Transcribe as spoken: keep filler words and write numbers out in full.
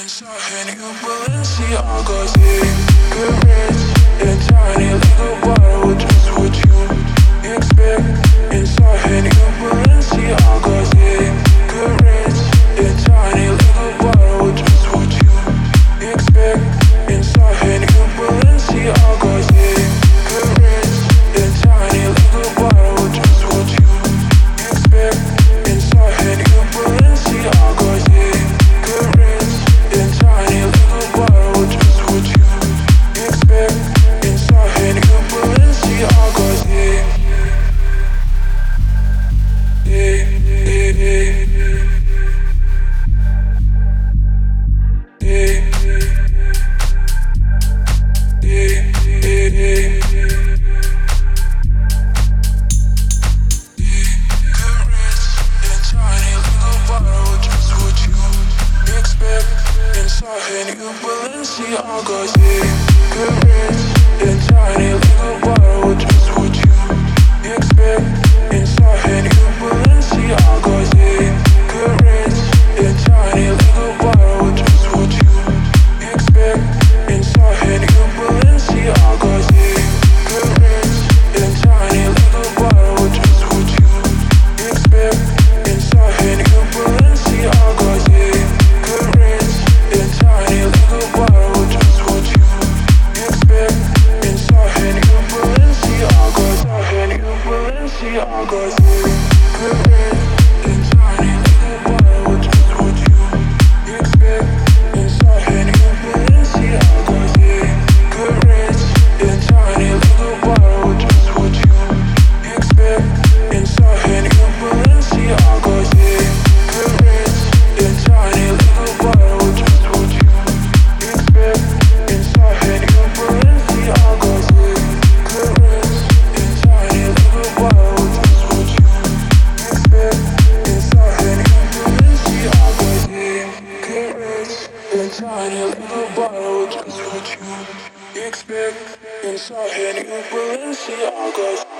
Inside New Balenciagas, yeah, good rest in tiny little bottle, just what you expect. Inside New Balenciagas, yeah, good rest in tiny little bottle, just what you expect. Inside New Balenciagas, yeah, good rest in tiny little bottle, just what you expect. Inside New Balenciagas, yeah, good rest in tiny little bottle, just what you expect. Inside New Balenciagas, yeah, yeah, yeah, yeah, yeah, yeah, yeah. Inside New Balenciagas, yeah, good rest in tiny little bottle, just what you expect. Inside New Balenciagas, yeah, good rest in tiny little bottle, just what you expect. Inside New Balenciagas, yeah, good rest in tiny little bottle, just what you expect. Inside New Balenciagas, yeah, good rest in tiny little bottle, just what you expect. Inside New Balenciagas, inside New Balenciagas, good rest in tiny little bottle, just what you expect. Inside New Balenciagas, yeah, good rest in tiny little bottle, just what you expect. Inside New Balenciagas, yeah, good rest in tiny little bottle, just what you expect. Inside New Balenciagas, yeah, good rest in tiny little bottle, just what you expect. Inside New Balenciagas, yeah, good rest in tiny little bottle, just what you expect. Inside New Balenciagas.